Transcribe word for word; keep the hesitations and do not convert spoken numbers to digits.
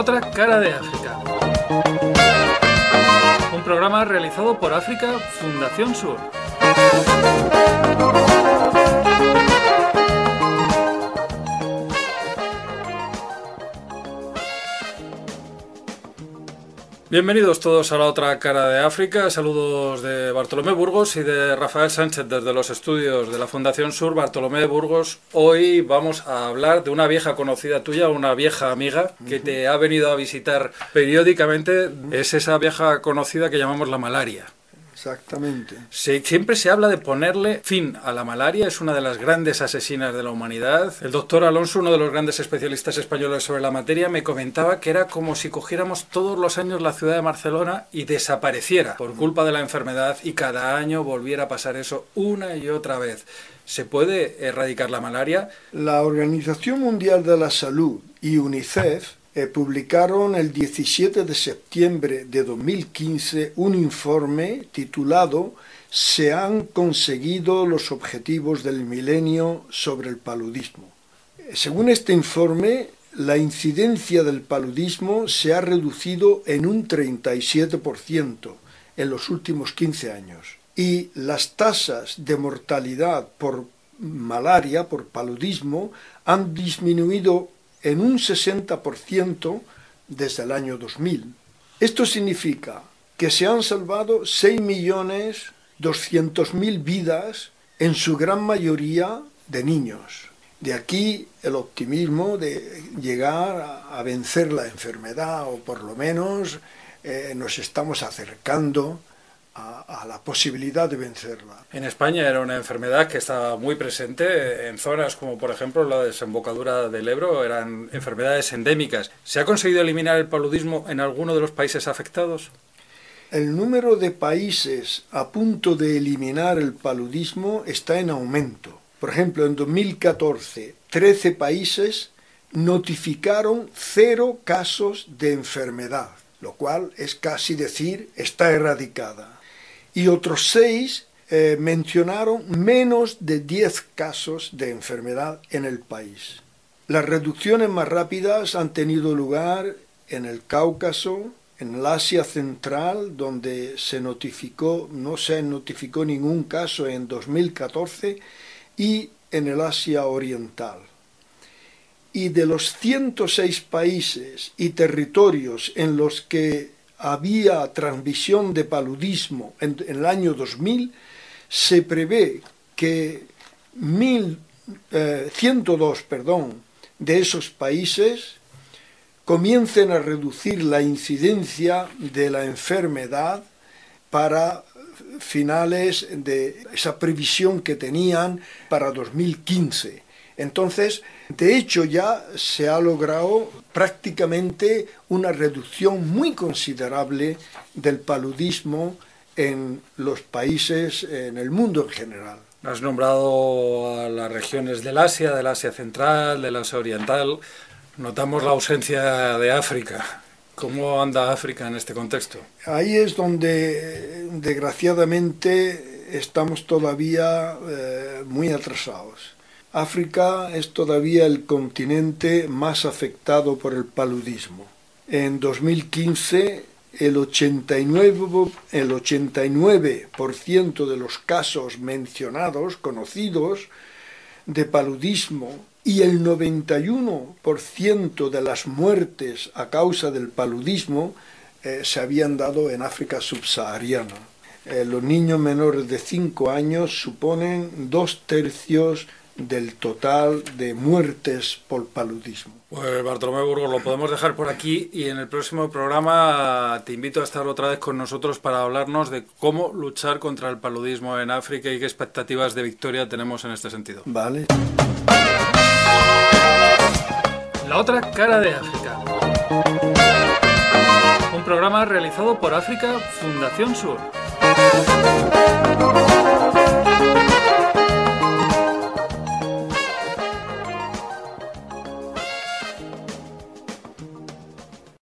La otra cara de África. Un programa realizado por África Fundación Sur. Bienvenidos todos a La otra cara de África. Saludos de Bartolomé Burgos y de Rafael Sánchez desde los estudios de la Fundación Sur. Bartolomé Burgos, hoy vamos a hablar de una vieja conocida tuya, una vieja amiga que te ha venido a visitar periódicamente. Es esa vieja conocida que llamamos la malaria. Exactamente. Sí, siempre se habla de ponerle fin a la malaria, es una de las grandes asesinas de la humanidad. El doctor Alonso, uno de los grandes especialistas españoles sobre la materia, me comentaba que era como si cogiéramos todos los años la ciudad de Barcelona y desapareciera por culpa de la enfermedad y cada año volviera a pasar eso una y otra vez. ¿Se puede erradicar la malaria? La Organización Mundial de la Salud y UNICEF Eh, publicaron el diecisiete de septiembre de dos mil quince un informe titulado «Se han conseguido los objetivos del milenio sobre el paludismo». Según este informe, la incidencia del paludismo se ha reducido en un treinta y siete por ciento en los últimos quince años y las tasas de mortalidad por malaria, por paludismo, han disminuido en un sesenta por ciento desde el año dos mil. Esto significa que se han salvado seis millones doscientas mil vidas, en su gran mayoría de niños. De aquí el optimismo de llegar a, a vencer la enfermedad, o por lo menos eh, nos estamos acercando A, a la posibilidad de vencerla. En España era una enfermedad que estaba muy presente en zonas como por ejemplo la desembocadura del Ebro, eran enfermedades endémicas. ¿Se ha conseguido eliminar el paludismo en alguno de los países afectados? El número de países a punto de eliminar el paludismo está en aumento. Por ejemplo, en dos mil catorce, trece países notificaron cero casos de enfermedad, lo cual es casi decir está erradicada. Y otros seis eh, mencionaron menos de diez casos de enfermedad en el país. Las reducciones más rápidas han tenido lugar en el Cáucaso, en el Asia Central, donde se notificó, no se notificó ningún caso en dos mil catorce, y en el Asia Oriental. Y de los ciento seis países y territorios en los que había transmisión de paludismo en, en el año dos mil, se prevé que mil, eh, ciento dos perdón, de esos países comiencen a reducir la incidencia de la enfermedad para finales de esa previsión que tenían para dos mil quince. Entonces, de hecho, ya se ha logrado prácticamente una reducción muy considerable del paludismo en los países, en el mundo en general. Has nombrado a las regiones del Asia, del Asia Central, del Asia Oriental. Notamos la ausencia de África. ¿Cómo anda África en este contexto? Ahí es donde, desgraciadamente, estamos todavía eh, muy atrasados. África es todavía el continente más afectado por el paludismo. En dos mil quince, el ochenta y nueve por ciento de los casos mencionados, conocidos, de paludismo y el noventa y uno por ciento de las muertes a causa del paludismo eh, se habían dado en África subsahariana. Eh, los niños menores de cinco años suponen dos tercios del total de muertes por paludismo. Pues Bartolomé Burgos, lo podemos dejar por aquí y en el próximo programa te invito a estar otra vez con nosotros para hablarnos de cómo luchar contra el paludismo en África y qué expectativas de victoria tenemos en este sentido. Vale. La otra cara de África. Un programa realizado por África Fundación Sur.